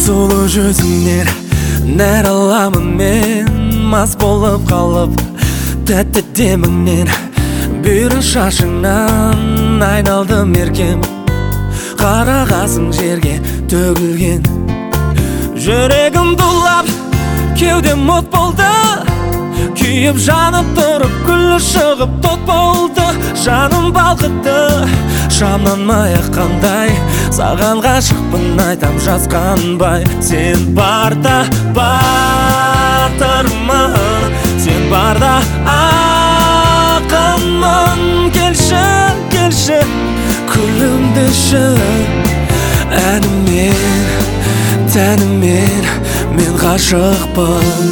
Сұлу жүзіңнен нәр аламын мен, мас болып қалып тәтті деміңнен. Бұйра шашыңнан айналдым еркем, қара қасың жерге төгілген. Жүрегім дулап, кеудем от болды, күйіп жанып тұрып күлі шығып тот болды. Жаным балқытты, шамнан маяқ қандай, саған ғашықпын айтам жасқанбай. Сен барда батырмын, сен барда ақынмын. Келші, келші, күлімдеші, әнімен, тәнімен мен ғашықпын.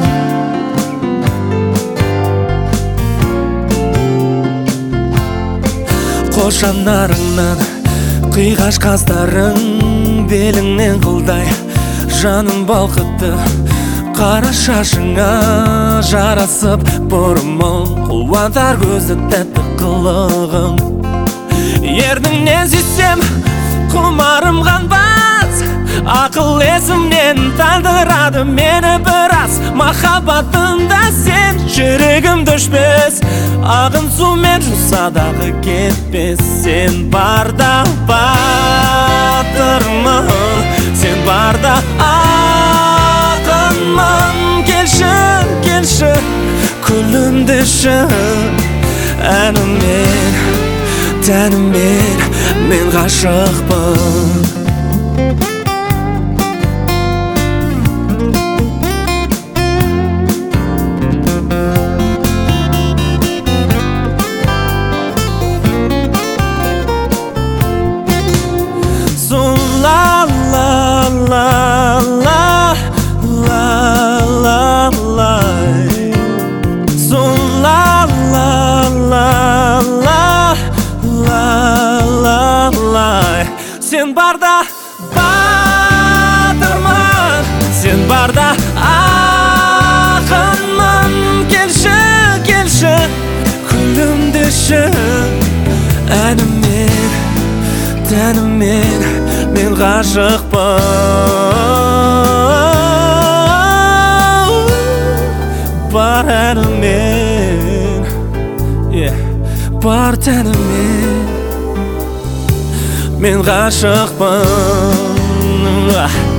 Қошанарыңнан қиғаш қастарың беліңнен қылдай, жаным балқытты қара шашыңа жарасып бұрымың, қуантар көзді тәтті қылығың. Ерніңнен сүйсем құмарым қанбас, ақыл есімнен тандырады мені біраз. Махаббатында сен жүрегімді өшпес, ағын сумен жуса дағы кетпес. Сен барда батырмын, сен барда ақынмын. Келші, келші, күлімдеші, әнімен, тәнімен мен ғашықпын. Сен барда батырмын, сен барда ақынмын. Келші, келші, күлімдеші, әнімен, тәнімен мен ғашықпын. Бар әнімен, бар тәнімен мен ғашықпын.